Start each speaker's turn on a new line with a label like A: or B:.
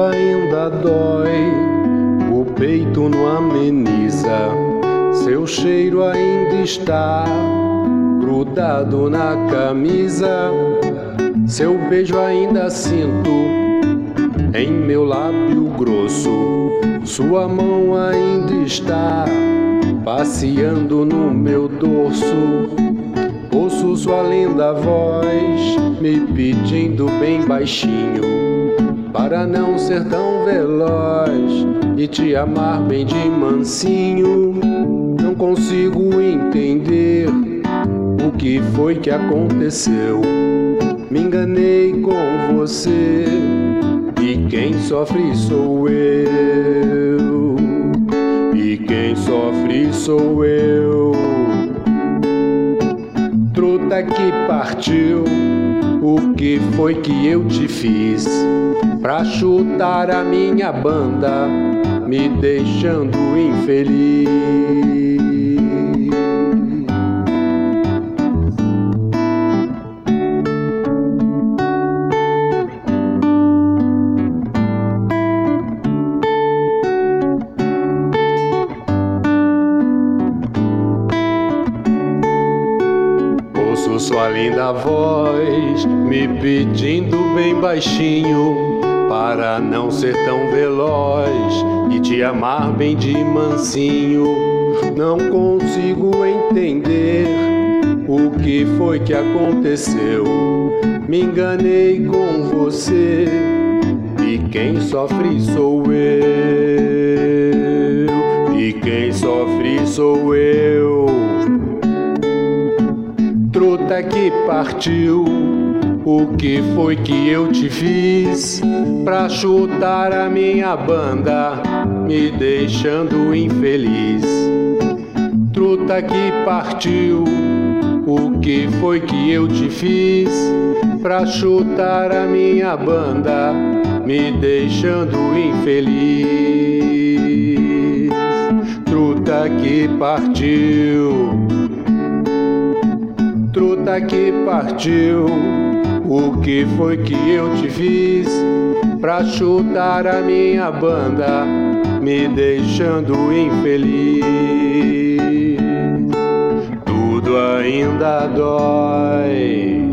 A: ainda dói, o peito não ameniza, seu cheiro ainda está grudado na camisa, seu beijo ainda sinto em meu lábio grosso, sua mão ainda está passeando no meu dorso. Ouço sua linda voz me pedindo bem baixinho para não ser tão veloz e te amar bem de mansinho. Não consigo entender o que foi que aconteceu. Me enganei com você e quem sofre sou eu. E quem sofre sou eu. Truta que partiu, o que foi que eu te fiz pra chutar a minha banda, me deixando infeliz? Ouço sua linda voz me pedindo bem baixinho para não ser tão veloz e te amar bem de mansinho. Não consigo entender o que foi que aconteceu. Me enganei com você e quem sofre sou eu. E quem sofre sou eu. Truta que partiu, o que foi que eu te fiz pra chutar a minha banda, me deixando infeliz? Truta que partiu, o que foi que eu te fiz pra chutar a minha banda, me deixando infeliz? Truta que partiu, truta que partiu, o que foi que eu te fiz pra chutar a minha banda, me deixando infeliz? Tudo ainda dói.